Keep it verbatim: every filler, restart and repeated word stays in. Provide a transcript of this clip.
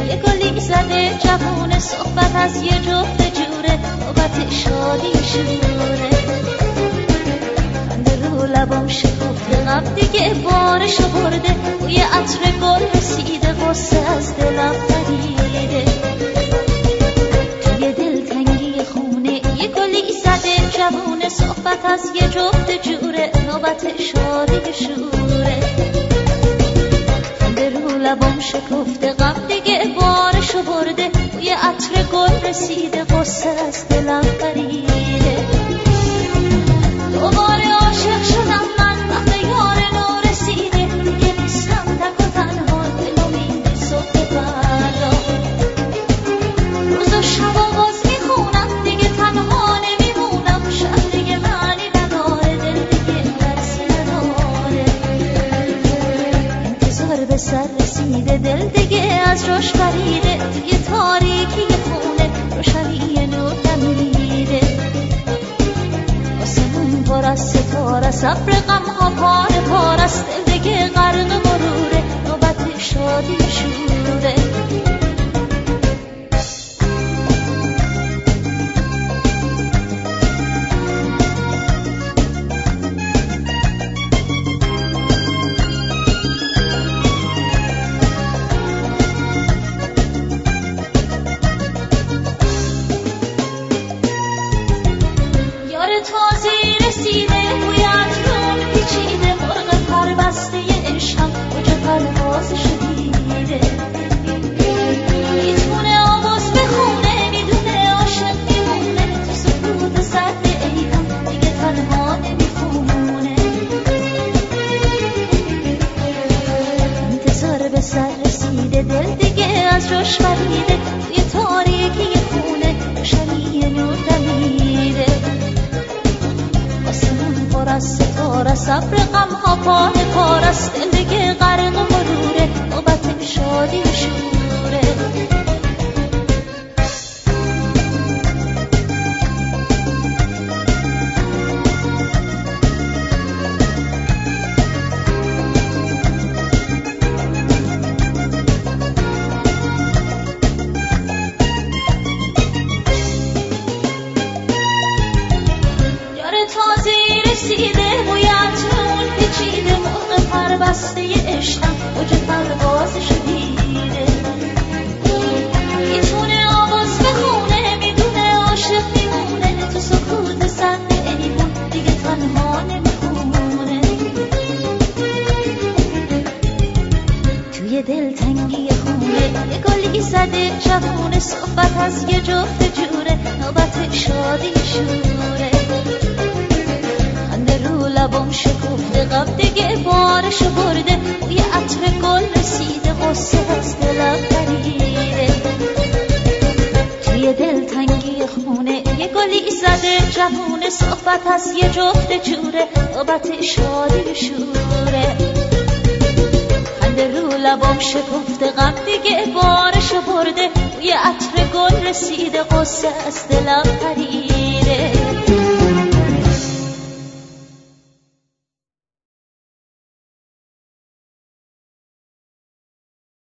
یه گلی زده جوونه صحبت از یه جفت جوره نوبت شادی شوره خنده رو لبام شکفته غم دیگه بارشو برده بوی عطر گل رسیده غصه از دلم پریده توی دلتنگی خونه یه گلی زده جوونه صحبت از یه جفت جوره نوبت شادی شوره خنده رو لبام شکفته غم دیگه بارشو برده بوی عطر گل رسیده غصه از دلم پریده دوباره عاشق شدم من وقت یار نو رسیده دیگه نیستم تک و تنها دل امید صبح فردا روز و شب آواز میخونم دیگه تنها نمیمونم شب دیگه معنی نداره دل دیگه درس نداره انتظار به سر رسیده دل دیگه از جاش پریده توی تاریکی خونه روشنی نور دمیده آسمون پر از ستاره صبر غم ها پاره پاره است دل دیگه غرق مروره نوبت شادی شوره تازی رسیده بوی عطرون پیچیده مرغ پر بسته عشقم کجا پرواز شدیده میتونه آواز بخونه میدونه عاشق میمونه تو سکوت زرد عیدم دیگه تنها نمیخونه انتظار به سر رسیده دل دیگه از جاش پریده توی تاریکی خونه روشنی نور دمیده پر از ستاره صبر غم ها پاره پاره است دل دیگه غرق مروره نوبت شادی شوره تازی رسیده بوی عطرون پیچیده مرغ پر بسته عشقم اوج پرواز شدیده میتونه آواز بخونه میدونه عاشق میمونه تو سکوت سرد ایوون دیگه تنها نمیخونه توی دلتنگی خونه یه گلی زده جوونه صحبت از یه جفت جوره نوبت شادی شوره لبام شکفته غم دیگه بارشو برده بوی عطر گل رسیده غصه از دلم پریده توی دلتنگی خونه یه گلی زده جوونه صحبت از یه جفت جوره نوبت شادی شوره خنده رو لبام شکفته غم دیگه بارشو برده بوی عطر گل رسیده غصه از دلم پریده